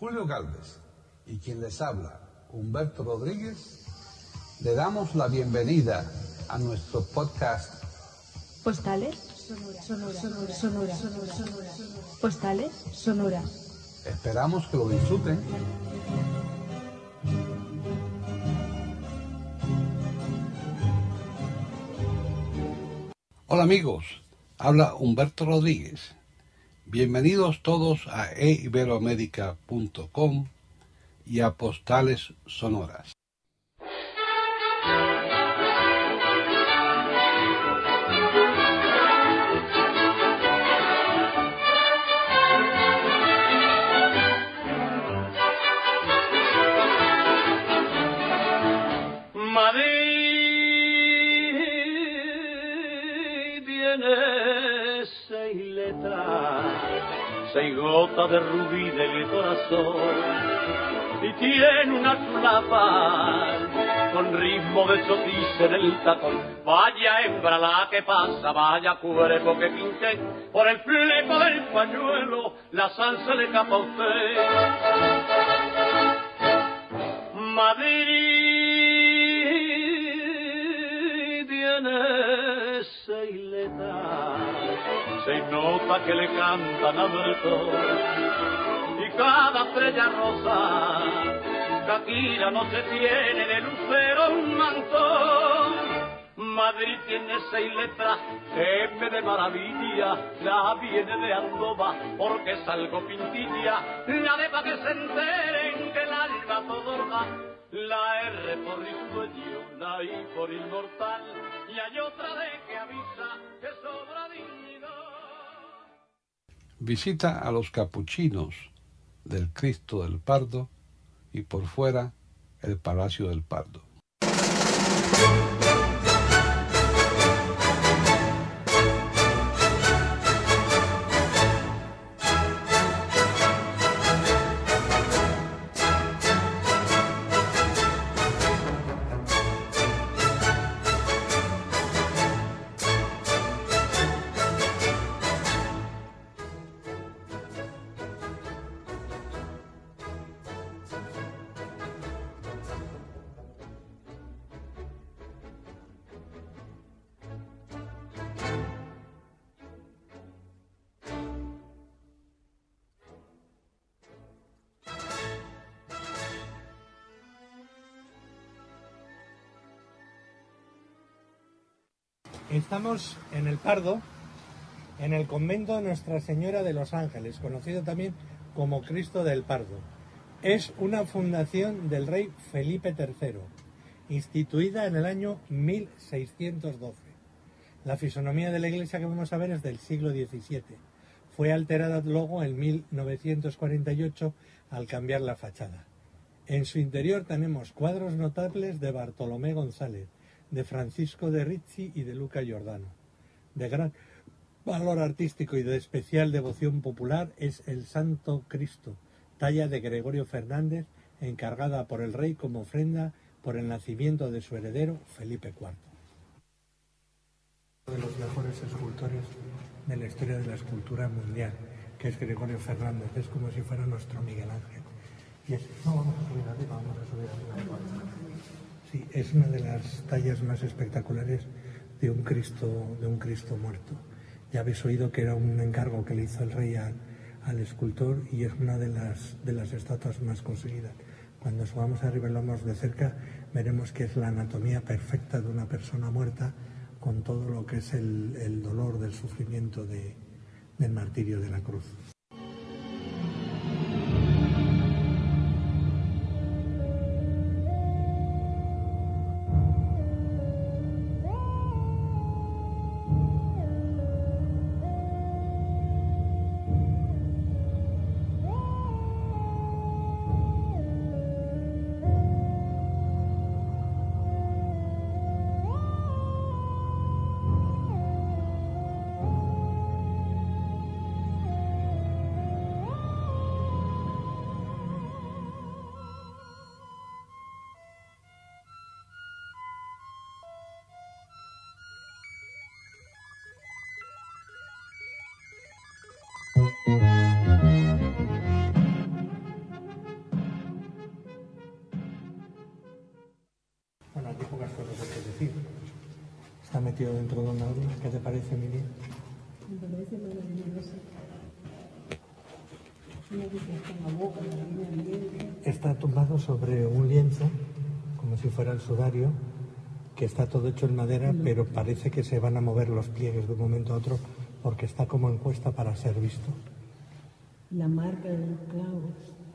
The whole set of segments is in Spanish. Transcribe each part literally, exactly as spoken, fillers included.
Julio Galvez y quien les habla, Humberto Rodríguez, le damos la bienvenida a nuestro podcast Postales Sonora, Sonora, Sonora, Sonora, Sonora, Sonora. Postales Sonora. Esperamos que lo disfruten. Hola amigos, habla Humberto Rodríguez. Bienvenidos todos a e iberoamérica punto com y a Postales Sonoras. Seis gotas de rubí del corazón y tiene una chulapa con ritmo de sotice en el tacón. Vaya hembra la que pasa, vaya cuerpo que pinté, por el fleco del pañuelo la salsa le capa a usted. Madrid tiene seis letras, seis notas que le cantan a Bertón, y cada estrella rosa, Shakira no se tiene de lucero un mantón. Madrid tiene seis letras, jefe de maravilla, la viene de Aldoba, porque es algo pintilla, la de pa' que se enteren que el alba todo da, la R por risueño, la I por inmortal, y hay otra de que avisa que sobra dignidad. Visita a los capuchinos del Cristo del Pardo y por fuera el Palacio del Pardo. Estamos en el Pardo, en el convento de Nuestra Señora de los Ángeles, conocido también como Cristo del Pardo. Es una fundación del rey Felipe tercero, instituida en el año mil seiscientos doce. La fisonomía de la iglesia que vamos a ver es del siglo diecisiete. Fue alterada luego en mil novecientos cuarenta y ocho al cambiar la fachada. En su interior tenemos cuadros notables de Bartolomé González, de Francisco de Ricci y de Luca Giordano. De gran valor artístico y de especial devoción popular es el Santo Cristo, talla de Gregorio Fernández, encargada por el rey como ofrenda por el nacimiento de su heredero Felipe cuarto. Uno de los mejores escultores de la historia de la escultura mundial, que es Gregorio Fernández, es como si fuera nuestro Miguel Ángel. Y es, no, vamos a subir arriba, vamos a subir arriba. Sí, es una de las tallas más espectaculares de un Cristo, de un Cristo muerto. Ya habéis oído que era un encargo que le hizo el rey al, al escultor y es una de las, de las estatuas más conseguidas. Cuando subamos arriba y lo vemos de cerca, veremos que es la anatomía perfecta de una persona muerta con todo lo que es el, el dolor del sufrimiento de, del martirio de la cruz. ¿Qué te parece, Miriam? Me parece maravilloso. Tiene que estar en la boca, en el ambiente. Está tumbado sobre un lienzo, como si fuera el sudario, que está todo hecho en madera, pero parece que se van a mover los pliegues de un momento a otro porque está como en cuesta para ser visto. La marca de los clavos.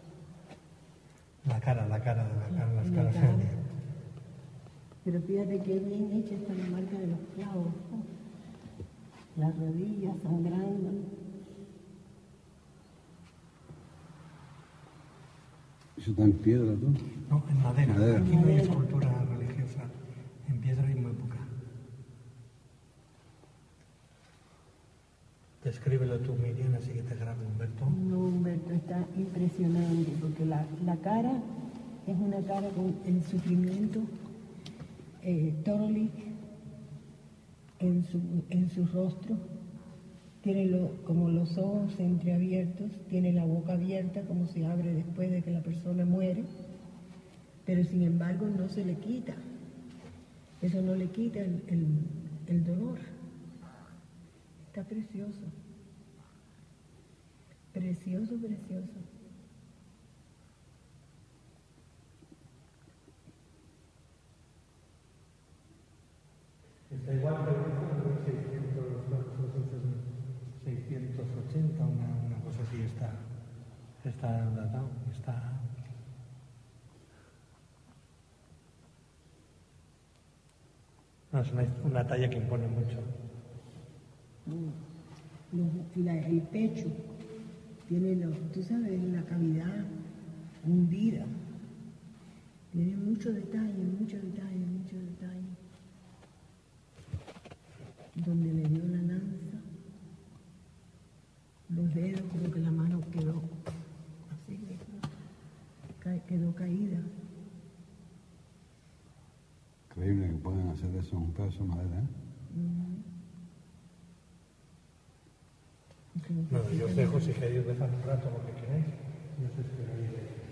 La cara, la cara de la cara, las La caras. cara. Pero fíjate qué bien hecha está la marca de los clavos, ¿no? Las rodillas sangrando. ¿Eso está en piedra, tú? No, en madera. Madera. Aquí no hay escultura religiosa. En piedra y muy poca. Descríbelo tú, Miriam, así que te grabo, Humberto. No, Humberto, está impresionante, porque la, la cara es una cara con el sufrimiento eh, totally en su, en su rostro. Tiene lo, como los ojos entreabiertos, tiene la boca abierta como se abre después de que la persona muere, pero sin embargo no se le quita. Eso no le quita el, el, el dolor. Está precioso. Precioso, precioso. Está igual, pero seiscientos ochenta, una, una cosa así está, está datado, está... No, es una, una talla que impone mucho. Los- la- el pecho tiene, lo, tú sabes, la cavidad hundida. Tiene mucho detalle, mucho detalle, mucho detalle. Donde le dio la lanza, los dedos, como que la mano quedó así, ca- quedó caída. Increíble que puedan hacer eso en un pedazo de madera, ¿eh? Bueno, yo os dejo, si queréis dejar un rato lo que queráis. Yo os espero ahí.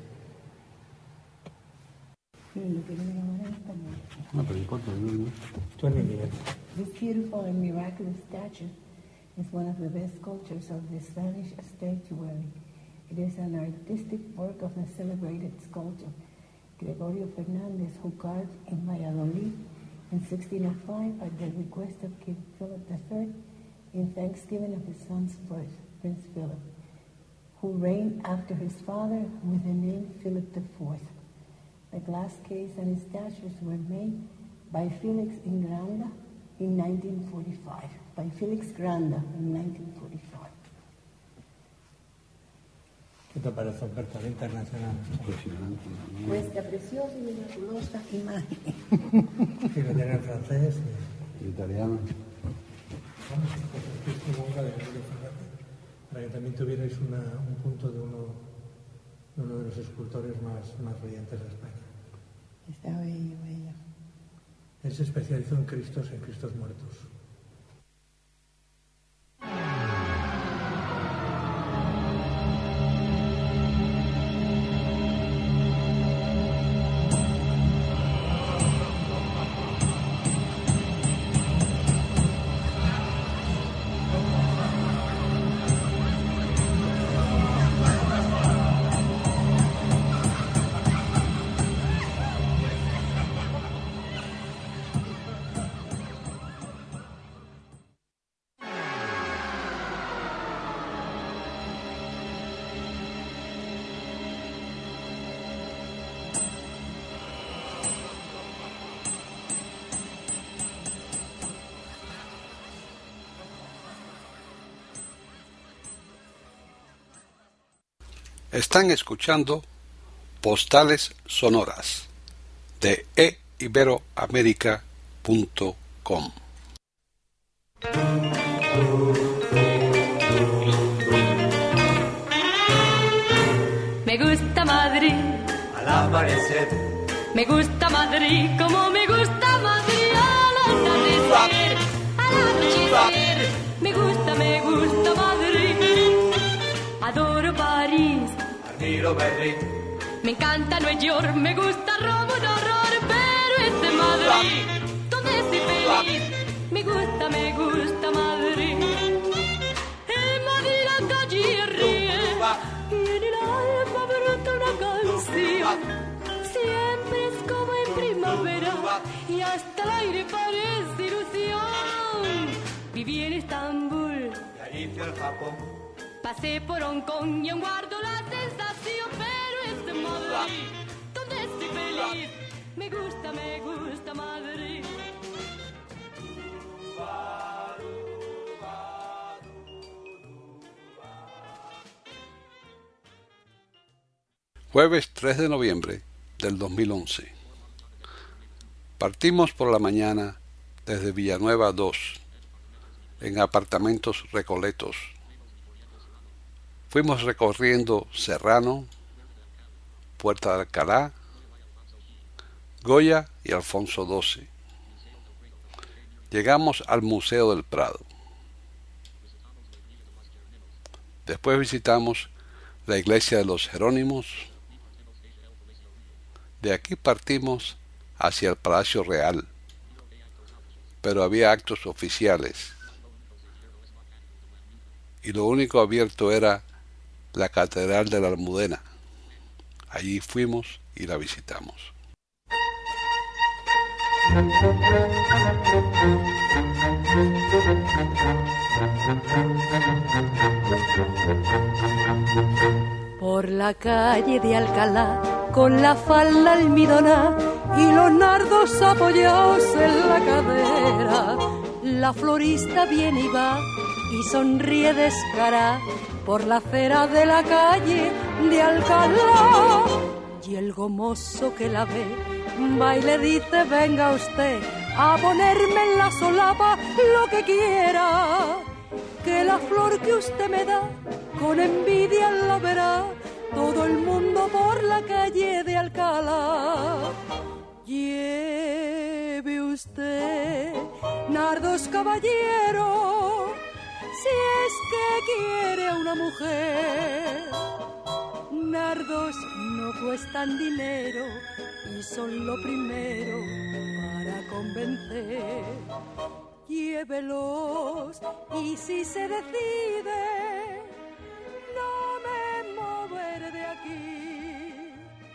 Sí, lo que viene ahora es como No, pero importa, no, no. twenty minutes. this beautiful and miraculous statue is one of the best sculptures of the Spanish statuary. It is an artistic work of the celebrated sculptor Gregorio Fernández, who carved in Valladolid in sixteen oh five at the request of King Philip the Third in thanksgiving of his son's birth, Prince Philip, who reigned after his father with the name Philip the Fourth. The glass case and his statues were made by Felix Granda in nineteen forty-five. By Felix Granda in nineteen forty-five. ¿Qué te parece, Humberto, la internacional? Impresionante, ¿no? Nuestra preciosa y miraculosa imagen. Sí, lo tiene en francés. y- El italiano. Vamos, pues aquí es como obra de Emilio Fernández, para que también tuvierais una, un punto de uno, de uno de los escultores más, más brillantes de España. Está bello, bello. Él se especializó en Cristos, en Cristos muertos. Están escuchando Postales Sonoras de e iberoamerica punto com. Me gusta Madrid, Al amanecer, me gusta Madrid, como me gusta Madrid al atardecer, al anochecer. Me gusta, me gusta Madrid, adoro París, admiro Berlín, me encanta Nueva York, me gusta Roma un horror, pero es de Madrid donde soy feliz. me gusta, me gusta Madrid. En Madrid la calle ríe y en el alma brota una canción. Siempre es como en primavera y hasta el aire parece ilusión. Viví en Estambul y allí fui al Japón. Pasé por Hong Kong y aún guardo la sensación, pero es en Madrid donde estoy feliz. Me gusta, me gusta Madrid. Jueves tres de noviembre del dos mil once. Partimos por la mañana desde Villanueva dos, en apartamentos Recoletos. Fuimos recorriendo Serrano, Puerta de Alcalá, Goya y Alfonso doce. Llegamos al Museo del Prado. Después visitamos la iglesia de los Jerónimos. De aquí partimos hacia el Palacio Real, pero había actos oficiales y lo único abierto era la Catedral de la Almudena. Allí fuimos y la visitamos. Por la calle de Alcalá, con la falda almidonada y los nardos apoyados en la cadera, la florista viene y va y sonríe descarada por la acera de la calle de Alcalá. Y el gomoso que la ve va y le dice: venga usted a ponerme en la solapa lo que quiera, que la flor que usted me da con envidia la verá todo el mundo por la calle de Alcalá. Lleve usted nardos, caballero, si es que quiere a una mujer. Nardos no cuestan dinero y son lo primero para convencer. Llévelos y si se decide, no me moveré de aquí.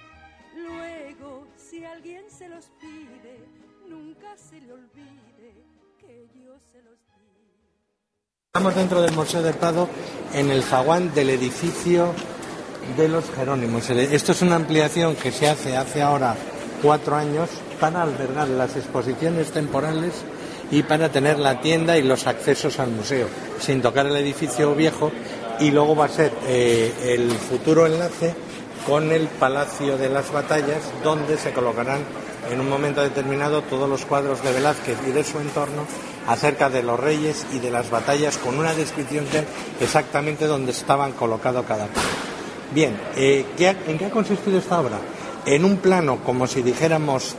Luego, si alguien se los pide, nunca se le olvide que yo se los di. Estamos dentro del Museo del Prado, en el zaguán del edificio de los Jerónimos. Esto es una ampliación que se hace hace ahora cuatro años para albergar las exposiciones temporales y para tener la tienda y los accesos al museo, sin tocar el edificio viejo, y luego va a ser eh, el futuro enlace con el Palacio de las Batallas, donde se colocarán en un momento determinado todos los cuadros de Velázquez y de su entorno acerca de los reyes y de las batallas, con una descripción de exactamente dónde estaban colocados cada uno. Bien, eh, ¿qué, ¿en qué ha consistido esta obra? En un plano, como si dijéramos,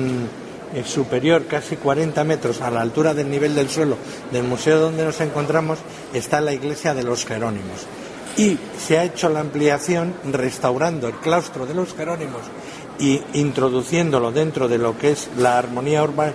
mmm, superior, casi cuarenta metros a la altura del nivel del suelo del museo donde nos encontramos, está la iglesia de los Jerónimos. Y se ha hecho la ampliación restaurando el claustro de los Jerónimos y introduciéndolo dentro de lo que es la armonía urbana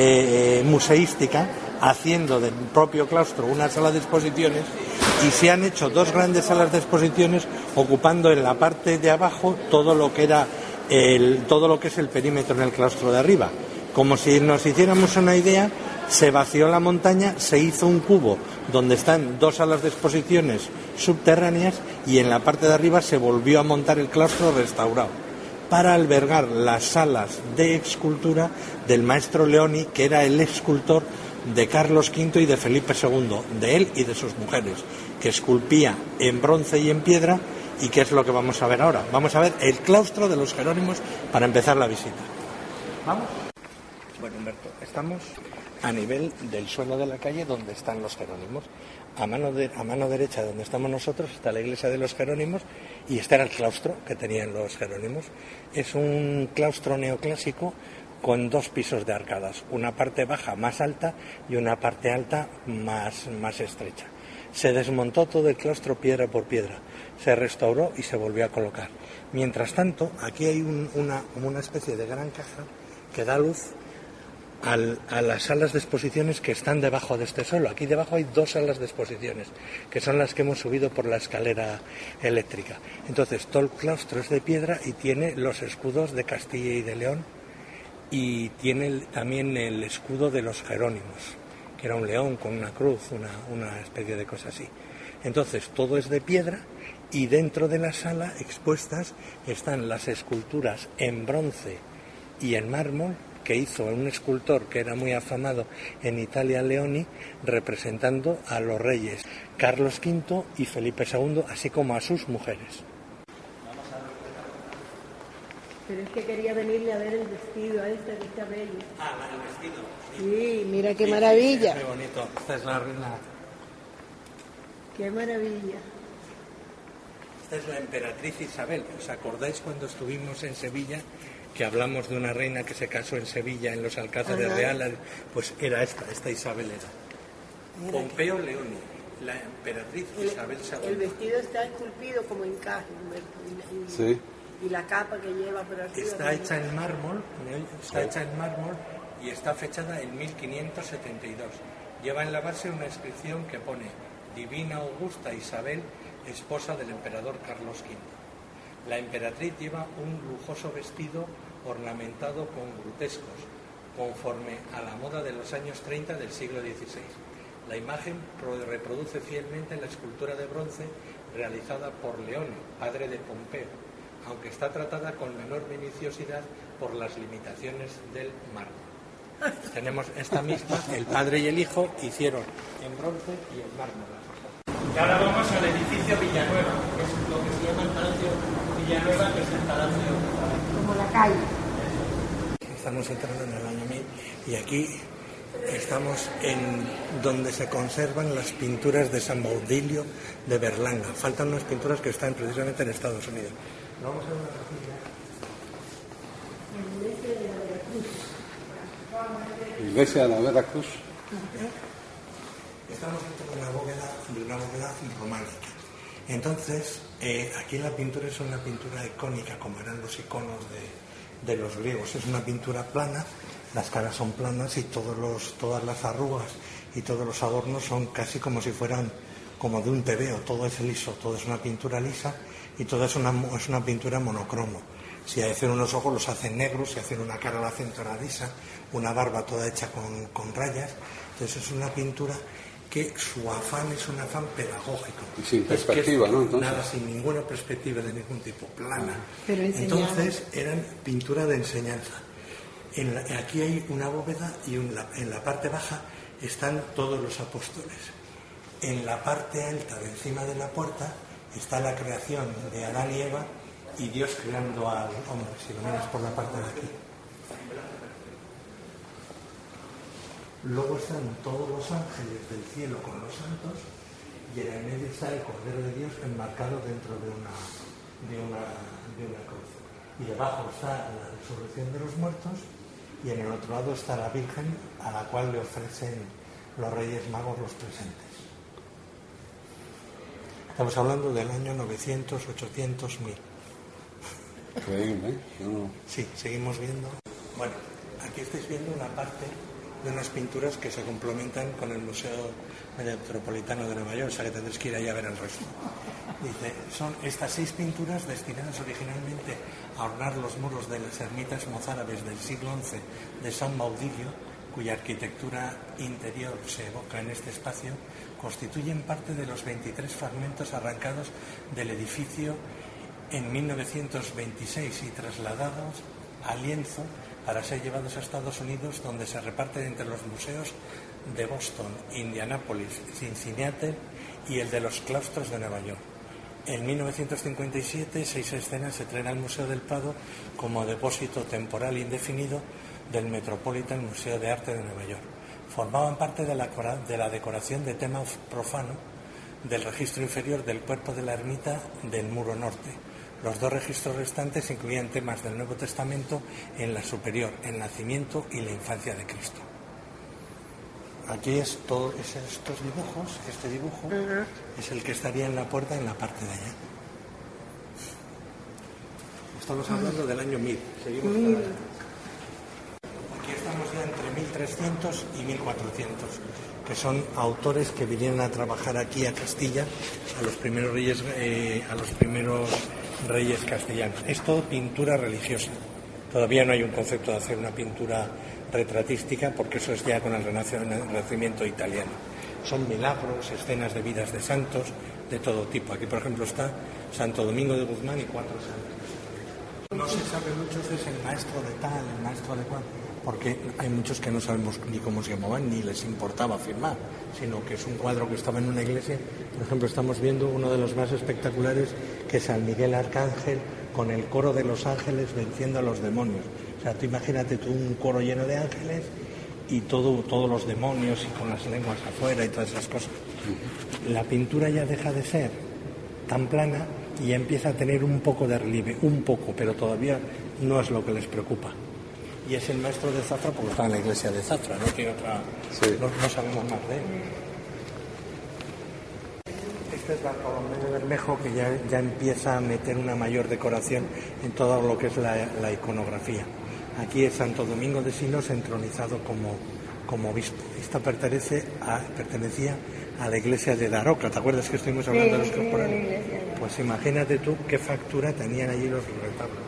eh, museística, haciendo del propio claustro una sala de exposiciones, y se han hecho dos grandes salas de exposiciones ocupando en la parte de abajo todo lo que era el, todo lo que es el perímetro en el claustro de arriba. Como si nos hiciéramos una idea, se vació la montaña, se hizo un cubo donde están dos salas de exposiciones subterráneas, y en la parte de arriba se volvió a montar el claustro restaurado para albergar las salas de escultura del maestro Leoni, que era el escultor de Carlos quinto y de Felipe segundo, de él y de sus mujeres, que esculpía en bronce y en piedra, y que es lo que vamos a ver ahora. Vamos a ver el claustro de los Jerónimos para empezar la visita. ¿Vamos? Bueno, Humberto, estamos a nivel del suelo de la calle donde están los Jerónimos. A mano, de, a mano derecha, donde estamos nosotros, está la iglesia de los Jerónimos, y este era el claustro que tenían los Jerónimos. Es un claustro neoclásico con dos pisos de arcadas, una parte baja más alta y una parte alta más, más estrecha. Se desmontó todo el claustro piedra por piedra, se restauró y se volvió a colocar. Mientras tanto, aquí hay un, una, una especie de gran caja que da luz al, a las salas de exposiciones que están debajo de este suelo. Aquí debajo hay dos salas de exposiciones, que son las que hemos subido por la escalera eléctrica. Entonces, todo el claustro es de piedra y tiene los escudos de Castilla y de León, y tiene el, también el escudo de los Jerónimos, que era un león con una cruz, una, una especie de cosa así. Entonces, todo es de piedra, y dentro de la sala expuestas están las esculturas en bronce y en mármol que hizo un escultor que era muy afamado en Italia, Leoni, representando a los reyes Carlos quinto y Felipe segundo, así como a sus mujeres. Pero es que quería venirle a ver el vestido a este que está bello. Ah, el vestido. Sí, mira qué Sí, maravilla. Qué bonito. Esta es la reina. Qué maravilla. Esta es la emperatriz Isabel. ¿Os acordáis cuando estuvimos en Sevilla que hablamos de una reina que se casó en Sevilla en los Alcázares Ajá. Reales? Pues era esta, esta Isabel era. Mira Pompeo Leoni, la emperatriz El, Isabel segunda. el vestido está esculpido como encaje, Humberto, y, y, Sí. y la capa que lleva por arriba. Está también. hecha en mármol, ¿me oyes? Está hecha en mármol y está fechada en mil quinientos setenta y dos. Lleva en la base una inscripción que pone Divina Augusta Isabel, esposa del emperador Carlos quinto. La emperatriz lleva un lujoso vestido ornamentado con grutescos, conforme a la moda de los años treinta del siglo dieciséis. La imagen reproduce fielmente la escultura de bronce realizada por Leoni, padre de Pompeo, aunque está tratada con menor minuciosidad por las limitaciones del mármol. Tenemos esta misma, el padre y el hijo hicieron en bronce y en mármol. Y ahora vamos al edificio Villanueva, que es lo que se llama el Palacio Villanueva, que es el Palacio. Como la calle. Estamos entrando en el año mil y aquí estamos en donde se conservan las pinturas de San Baudilio de Berlanga. Faltan unas pinturas que están precisamente en Estados Unidos. Vamos a ver una capilla. Iglesia de la Veracruz. Estamos dentro de una bóveda, de una bóveda románica. Entonces, eh, aquí la pintura es una pintura icónica, como eran los iconos de, de los griegos. Es una pintura plana, las caras son planas y todos los, todas las arrugas y todos los adornos son casi como si fueran como de un tebeo. Todo es liso, todo es una pintura lisa y todo es una, es una pintura monocromo. Si hacen unos ojos los hacen negros, si hacen una cara la hacen toradiza, una barba toda hecha con, con rayas. Entonces es una pintura que su afán es un afán pedagógico. Y sin Es que es perspectiva, ¿no? Entonces... Nada, sin ninguna perspectiva de ningún tipo, plana. Pero enseñaba. Entonces eran pintura de enseñanza. En la, aquí hay una bóveda y un, la, en la parte baja están todos los apóstoles. En la parte alta de encima de la puerta está la creación de Adán y Eva y Dios creando al hombre, si lo miras por la parte de aquí. Luego están todos los ángeles del cielo con los santos y en el medio está el Cordero de Dios enmarcado dentro de una, de una, de una cruz. Y debajo está la resurrección de los muertos y en el otro lado está la Virgen a la cual le ofrecen los Reyes Magos los presentes. Estamos hablando del año novecientos, ochocientos, mil. Increíble, ¿eh? Yo no... Sí, seguimos viendo. Bueno, aquí estáis viendo una parte de unas pinturas que se complementan con el Museo Metropolitano de Nueva York, o sea que tendréis que ir allá a ver el resto. Dice, son estas seis pinturas destinadas originalmente a ornar los muros de las ermitas mozárabes del siglo once de San Baudilio, cuya arquitectura interior se evoca en este espacio, constituyen parte de los veintitrés fragmentos arrancados del edificio en mil novecientos veintiséis y trasladados a lienzo para ser llevados a Estados Unidos, donde se reparten entre los museos de Boston, Indianápolis, Cincinnati y el de los claustros de Nueva York. En mil novecientos cincuenta y siete, seis escenas se traen al Museo del Prado como depósito temporal indefinido del Metropolitan Museo de Arte de Nueva York. Formaban parte de la, de la decoración de tema profano del registro inferior del cuerpo de la ermita del muro norte. Los dos registros restantes incluían temas del Nuevo Testamento en la superior, el nacimiento y la infancia de Cristo. Aquí es todo, es estos dibujos, este dibujo uh-huh. es el que estaría en la puerta en la parte de allá. Estamos hablando uh-huh. del año mil. Seguimos uh-huh. Aquí estamos ya entre mil trescientos y mil cuatrocientos, que son autores que vinieron a trabajar aquí a Castilla a los primeros reyes, eh, a los primeros reyes castellanos. Es todo pintura religiosa. Todavía no hay un concepto de hacer una pintura retratística, porque eso es ya con el Renacimiento italiano. Son milagros, escenas de vidas de santos, de todo tipo. Aquí, por ejemplo, está Santo Domingo de Guzmán y cuatro santos. No se sabe mucho si es el maestro de tal, el maestro de cual, porque hay muchos que no sabemos ni cómo se llamaban, ni les importaba firmar, sino que es un cuadro que estaba en una iglesia. Por ejemplo, estamos viendo uno de los más espectaculares, que es San Miguel Arcángel, con el coro de los ángeles venciendo a los demonios. O sea, tú imagínate tú un coro lleno de ángeles y todo, todos los demonios y con las lenguas afuera y todas esas cosas. La pintura ya deja de ser tan plana y ya empieza a tener un poco de relieve, un poco, pero todavía no es lo que les preocupa. Y es el maestro de Zafra porque está en la iglesia de Zafra, no tiene otra, sí. no, no sabemos más de él. Este es Bartolomé de Bermejo, que ya, ya empieza a meter una mayor decoración en todo lo que es la, la iconografía. Aquí es Santo Domingo de Silos entronizado como, como obispo. Esta pertenece a, pertenecía a la iglesia de Daroca. ¿Te acuerdas que estuvimos hablando sí, de los corporales? Pues imagínate tú qué factura tenían allí los retablos.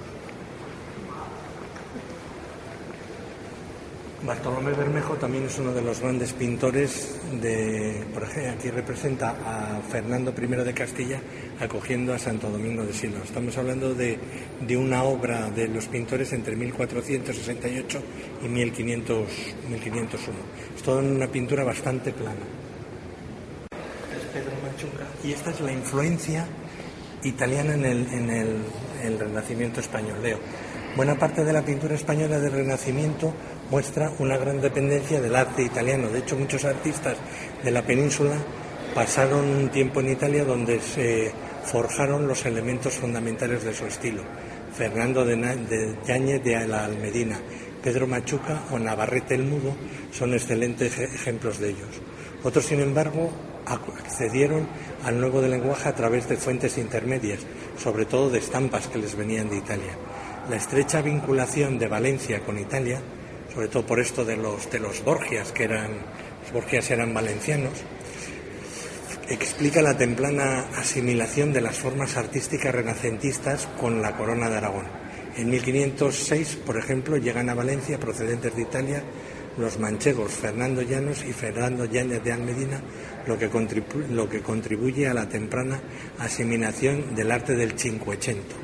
Bartolomé Bermejo también es uno de los grandes pintores de, por ejemplo, aquí representa a Fernando primero de Castilla acogiendo a Santo Domingo de Silos. Estamos hablando de, de una obra de los pintores entre mil cuatrocientos sesenta y ocho y mil quinientos uno. Es toda una pintura bastante plana. Es Pedro Machuca y esta es la influencia italiana en el, en el, el Renacimiento español. Leo. Buena parte de la pintura española del Renacimiento muestra una gran dependencia del arte italiano. De hecho, muchos artistas de la península pasaron un tiempo en Italia donde se forjaron los elementos fundamentales de su estilo. Fernando de, de Yáñez de la Almedina, Pedro Machuca o Navarrete el Mudo son excelentes ejemplos de ellos. Otros, sin embargo, accedieron al nuevo de lenguaje a través de fuentes intermedias, sobre todo de estampas que les venían de Italia. La estrecha vinculación de Valencia con Italia, sobre todo por esto de los, de los Borgias, que eran, los Borgias eran valencianos, explica la temprana asimilación de las formas artísticas renacentistas con la corona de Aragón. En mil quinientos seis, por ejemplo, llegan a Valencia, procedentes de Italia, los manchegos Fernando Llanos y Fernando Yáñez de Almedina, lo que, contribu- lo que contribuye a la temprana asimilación del arte del Cinquecento.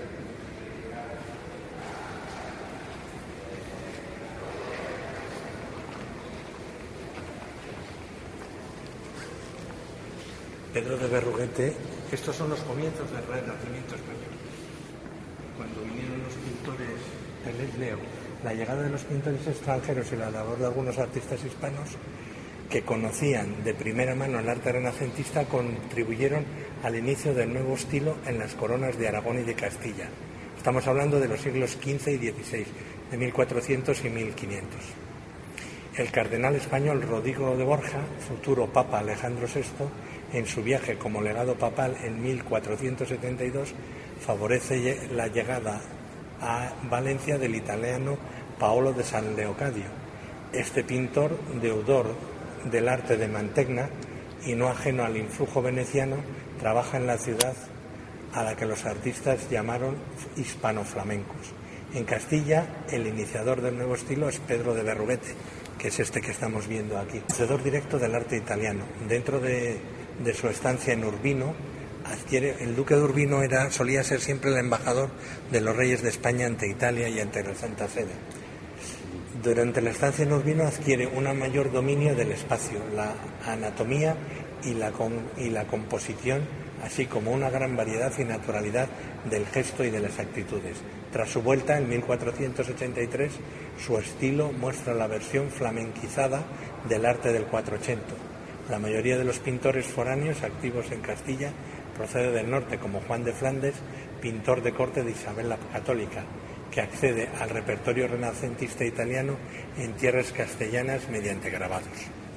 Pedro de Berruguete, estos son los comienzos del Renacimiento español. Cuando vinieron los pintores, les leo, la llegada de los pintores extranjeros y la labor de algunos artistas hispanos que conocían de primera mano el arte renacentista contribuyeron al inicio del nuevo estilo en las coronas de Aragón y de Castilla. Estamos hablando de los siglos quince y dieciséis, de mil cuatrocientos y mil quinientos. El cardenal español Rodrigo de Borja, futuro Papa Alejandro sexto, en su viaje como legado papal en mil cuatrocientos setenta y dos, favorece la llegada a Valencia del italiano Paolo de San Leocadio. Este pintor, deudor del arte de Mantegna y no ajeno al influjo veneciano, trabaja en la ciudad a la que los artistas llamaron hispano-flamencos. En Castilla, el iniciador del nuevo estilo es Pedro de Berruguete, que es este que estamos viendo aquí, conocedor directo del arte italiano. Dentro de, de su estancia en Urbino, adquiere, el duque de Urbino era, solía ser siempre el embajador de los reyes de España ante Italia y ante la Santa Sede. Durante la estancia en Urbino adquiere un mayor dominio del espacio, la anatomía y la, con, y la composición, así como una gran variedad y naturalidad del gesto y de las actitudes. Tras su vuelta en mil cuatrocientos ochenta y tres, su estilo muestra la versión flamenquizada del arte del Quattrocento. La mayoría de los pintores foráneos activos en Castilla procede del norte, como Juan de Flandes, pintor de corte de Isabel la Católica, que accede al repertorio renacentista italiano en tierras castellanas mediante grabados.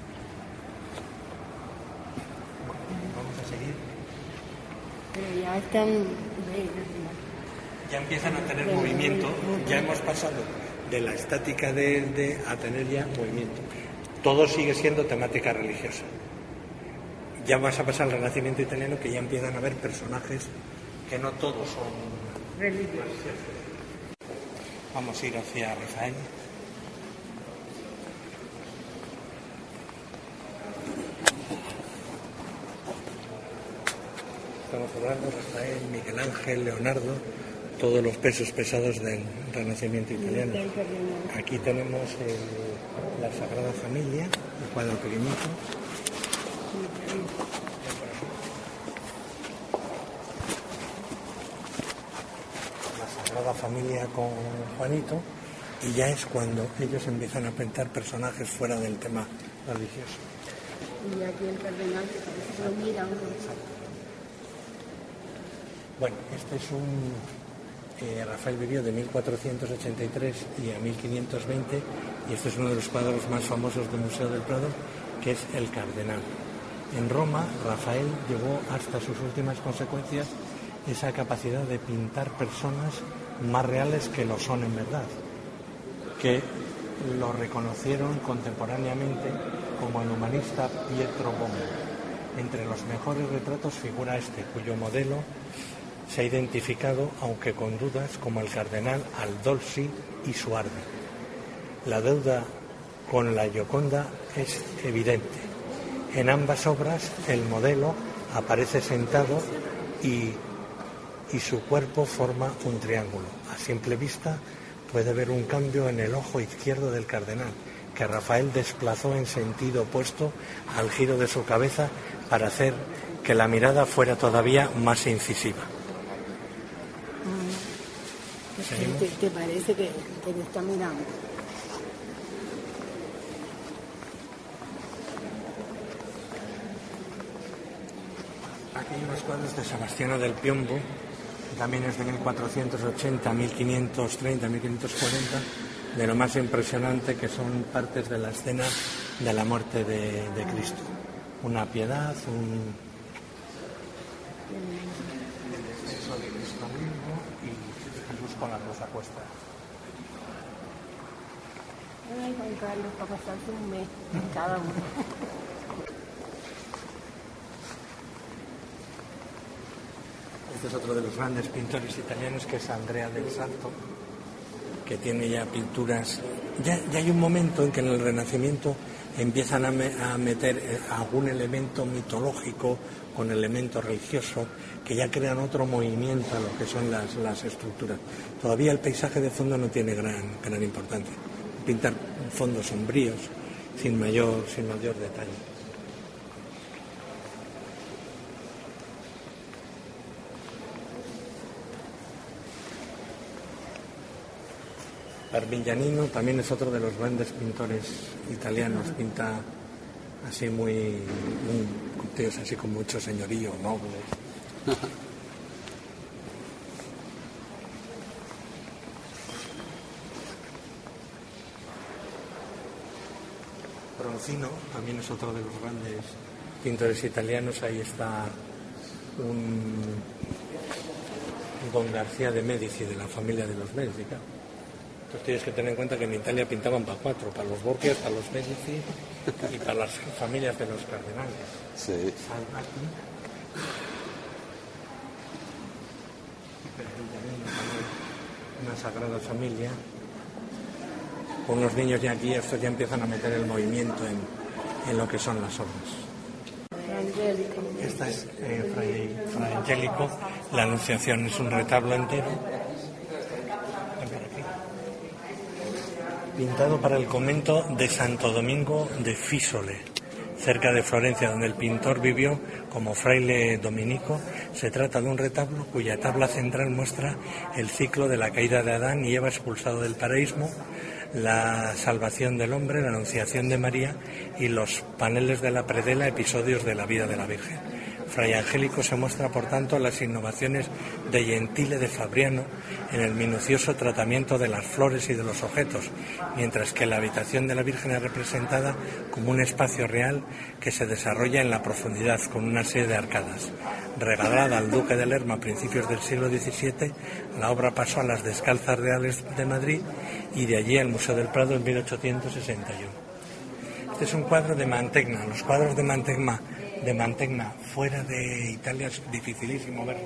Vamos a seguir. Pero ya están... Ya empiezan a tener movimiento, ya hemos pasado de la estática de, de a tener ya movimiento. Todo sigue siendo temática religiosa. Ya vas a pasar al Renacimiento italiano, que ya empiezan a haber personajes que no todos son religiosos. Vamos a ir hacia Rafael. Estamos hablando de Rafael, Miguel Ángel, Leonardo, todos los pesos pesados del Renacimiento italiano. Aquí tenemos el, la Sagrada Familia, el cuadro pequeñito. La Sagrada Familia con Juanito, y ya es cuando ellos empiezan a pintar personajes fuera del tema religioso. Y aquí el cardenal que parece que lo mira. Bueno, este es un... Eh, Rafael vivió de mil cuatrocientos ochenta y tres y a mil quinientos veinte, y este es uno de los cuadros más famosos del Museo del Prado, que es El Cardenal. En Roma, Rafael llevó hasta sus últimas consecuencias esa capacidad de pintar personas más reales que lo son en verdad, que lo reconocieron contemporáneamente como el humanista Pietro Bommel. Entre los mejores retratos figura este, cuyo modelo se ha identificado, aunque con dudas, como el cardenal Aldolsi y Suardi. La deuda con la Gioconda es evidente. En ambas obras el modelo aparece sentado y, y su cuerpo forma un triángulo. A simple vista puede ver un cambio en el ojo izquierdo del cardenal, que Rafael desplazó en sentido opuesto al giro de su cabeza para hacer que la mirada fuera todavía más incisiva. ¿Te, te parece que, que te está mirando? Aquí hay unos cuadros de Sebastiano del Piombo, también es de mil cuatrocientos ochenta, mil quinientos treinta, mil quinientos cuarenta, de lo más impresionante, que son partes de la escena de la muerte de, de Cristo. Una piedad, un... el descenso de Cristo mismo y Jesús con la cruz a cuesta. Ay, Juan Carlos, para pasarse un mes en cada uno. Este es otro de los grandes pintores italianos, que es Andrea del Sarto, que tiene ya pinturas. Ya, ya hay un momento en que en el Renacimiento empiezan a, me, a meter algún elemento mitológico con elemento religioso, que ya crean otro movimiento a lo que son las, las estructuras. Todavía el paisaje de fondo no tiene gran, gran importancia. Pintar fondos sombríos, sin mayor, sin mayor detalle. Parmigianino también es otro de los grandes pintores italianos. Pinta así muy, muy tíos así con mucho señorío, nobles. Bronzino también es otro de los grandes pintores italianos. Ahí está un Don García de Médici, de la familia de los Médici. Entonces tienes que tener en cuenta que en Italia pintaban para cuatro, para los Borgias, para los Médici y para las familias de los cardenales. Sí. Salvati. Una Sagrada Familia. Con unos niños ya aquí, estos ya empiezan a meter el movimiento en, en lo que son las obras. Esta es eh, Fray, Fray Angelico, la Anunciación, es un retablo entero. Pintado para el convento de Santo Domingo de Fiesole, cerca de Florencia, donde el pintor vivió como fraile dominico. Se trata de un retablo cuya tabla central muestra el ciclo de la caída de Adán y Eva expulsado del paraíso, la salvación del hombre, la anunciación de María y los paneles de la predela, episodios de la vida de la Virgen. Fray Angélico se muestra, por tanto, las innovaciones de Gentile de Fabriano en el minucioso tratamiento de las flores y de los objetos, mientras que la habitación de la Virgen es representada como un espacio real que se desarrolla en la profundidad con una serie de arcadas. Regalada al duque de Lerma a principios del siglo diecisiete, la obra pasó a las Descalzas Reales de Madrid y de allí al Museo del Prado en mil ochocientos sesenta y uno. Este es un cuadro de Mantegna. Los cuadros de Mantegna de Mantegna fuera de Italia es dificilísimo verlos.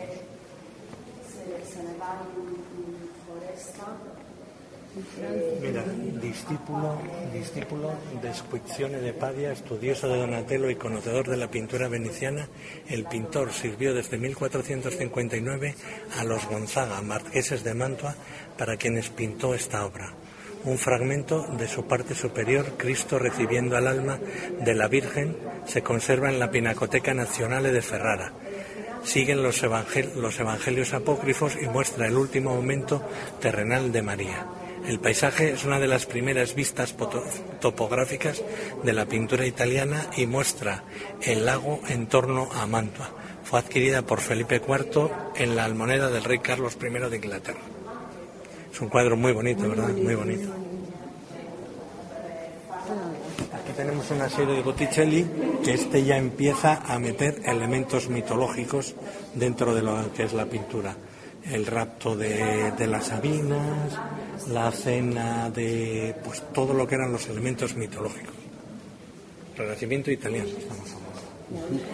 Mira, discípulo, discípulo de Squiccione de Padia, estudioso de Donatello y conocedor de la pintura veneciana, el pintor sirvió desde mil cuatrocientos cincuenta y nueve a los Gonzaga, marqueses de Mantua, para quienes pintó esta obra. Un fragmento de su parte superior, Cristo recibiendo al alma de la Virgen, se conserva en la Pinacoteca Nazionale de Ferrara. Siguen los, evangel- los evangelios apócrifos y muestra el último momento terrenal de María. El paisaje es una de las primeras vistas poto- topográficas de la pintura italiana y muestra el lago en torno a Mantua. Fue adquirida por Felipe cuarto en la almoneda del rey Carlos primero de Inglaterra. Es un cuadro muy bonito, muy ¿verdad? Bonito, muy bonito. Aquí tenemos una serie de Botticelli que este ya empieza a meter elementos mitológicos dentro de lo que es la pintura. El rapto de, de las Sabinas, la cena de... pues todo lo que eran los elementos mitológicos. Renacimiento italiano, estamos hablando.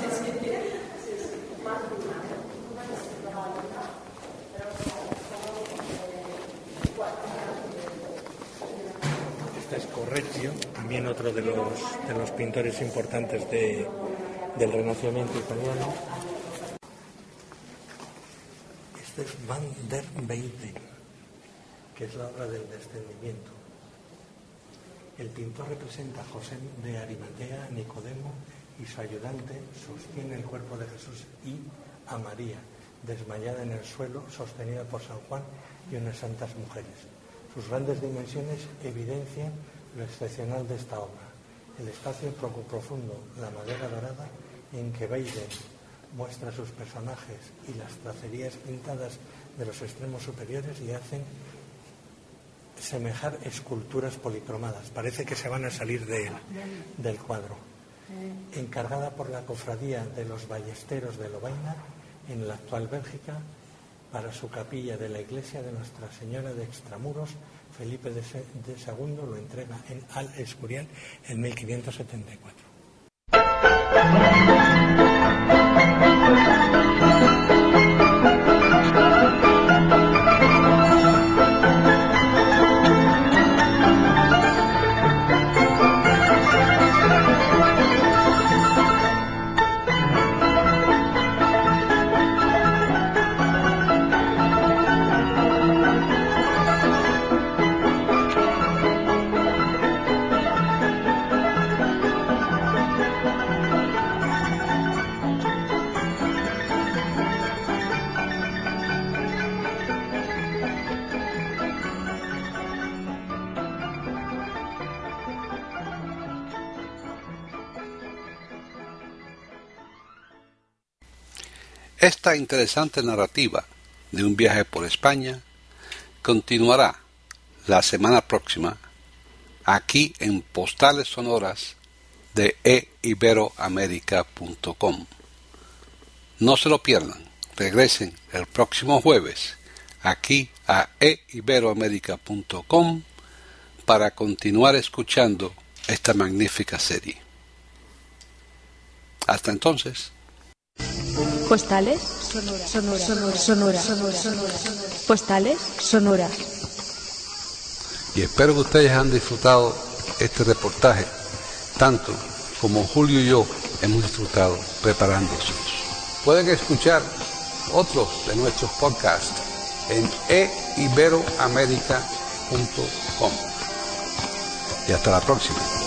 Este es Correggio, también otro de los, de los pintores importantes de, del Renacimiento italiano. Este es Van der Weyden, que es la obra del descendimiento. El pintor representa a José de Arimatea, Nicodemo y su ayudante sostiene el cuerpo de Jesús y a María, desmayada en el suelo, sostenida por San Juan y unas santas mujeres. Sus grandes dimensiones evidencian lo excepcional de esta obra. El espacio poco profundo, la madera dorada en que Weyden muestra sus personajes y las tracerías pintadas de los extremos superiores le hacen semejar esculturas policromadas. Parece que se van a salir de él, del cuadro. Encargada por la cofradía de los Ballesteros de Lovaina, en la actual Bélgica, para su capilla de la iglesia de Nuestra Señora de Extramuros, Felipe de segundo lo entrega en Al Escurial en mil quinientos setenta y cuatro. Esta interesante narrativa de un viaje por España continuará la semana próxima aquí en Postales Sonoras de e iberoamerica punto com. No se lo pierdan, regresen el próximo jueves aquí a e iberoamerica punto com para continuar escuchando esta magnífica serie. Hasta entonces. Postales Sonora. Sonora. Sonora. Sonora. Sonora. Sonora. Postales Sonora. Y espero que ustedes han disfrutado este reportaje tanto como Julio y yo hemos disfrutado preparándose. Pueden escuchar otros de nuestros podcasts en e iberoamerica punto com. Y hasta la próxima.